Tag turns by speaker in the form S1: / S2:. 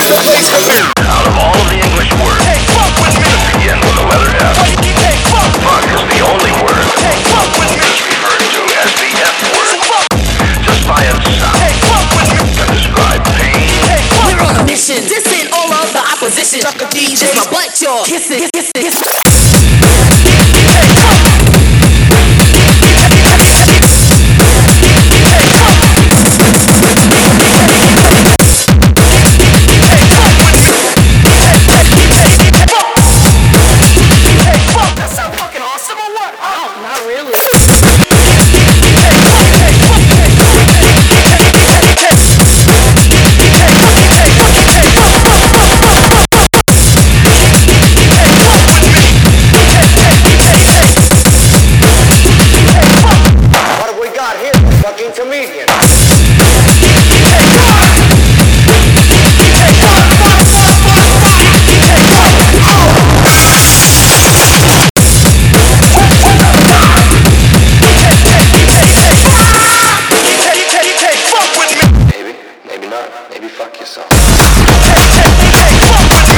S1: Out of all of the English words,
S2: Hey, fuck with me.
S1: that begin with the letter F,
S2: Hey, fuck.
S1: fuck is the only word
S2: Hey, fuck with me.
S1: that's referred to as the F
S2: So
S1: word.
S2: fuck.
S1: Just by its sound,
S2: Hey, fuck with me.
S1: can describe pain,
S2: Hey, fuck.
S3: We're on a mission, dissing all of the opposition. Sucker DJ, my butt, y'all kissing.
S2: That sound fucking awesome or what?
S3: Oh, not really.
S4: What have we got here? A fucking comedian.
S1: maybe, maybe not, maybe fuck yourself.
S2: Hey, fuck with